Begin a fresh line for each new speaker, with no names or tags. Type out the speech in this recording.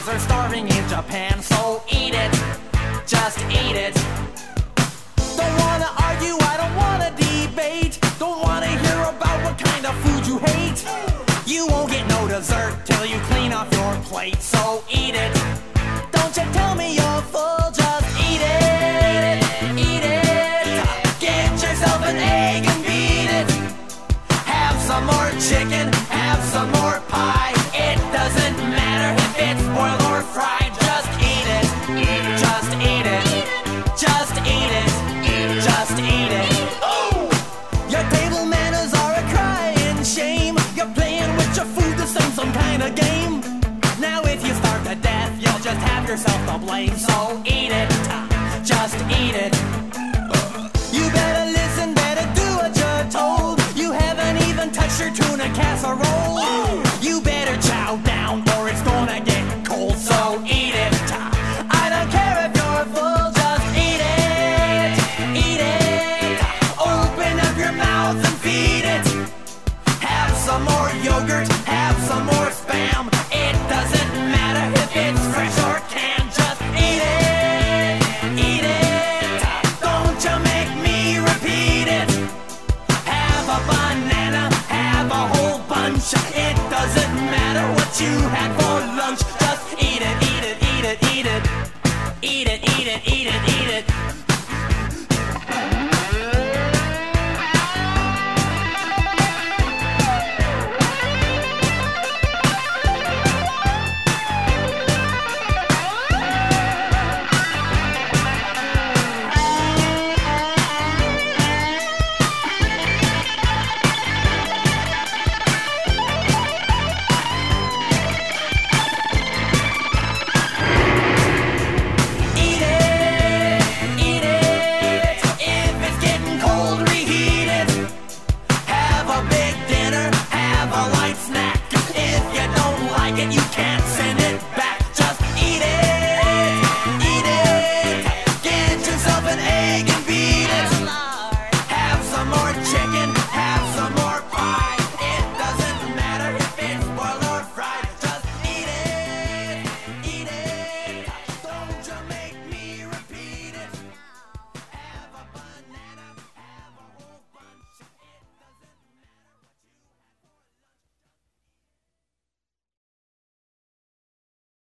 babies are starving in Japan, so eat it, just eat it. Don't wanna argue, I don't wanna debate. Don't wanna hear about what kind of food you hate. You won't get no dessert till you clean off your plate, so eat it. Don't you tell me you're full, just eat it, eat it. Get yourself an egg and beat it. Have some more chicken, have some more pie. It doesn't matter if it's boiled or fried, just eat it, just eat it, just eat it, just eat it. Your table manners are a crying shame. You're playing with your food the same some kind of game. Now if you starve to death, you'll just have yourself to blame, so eat it, just eat it. You better listen, better do what you're told. You haven't even touched your tuna casserole. You better chow down or it's gonna get cold, so eat it. I don't care if you're full, just eat it, eat it. Open up your mouth and feed it. Have some more yogurt, have some more Spam. It doesn't matter if it's fresh or canned, just eat it, eat it. Don't you make me repeat it. Have a banana, have a whole bunch. It doesn't matter what you had for lunch, just eat it, eat it, eat it, eat it. Eat it, eat it, eat it.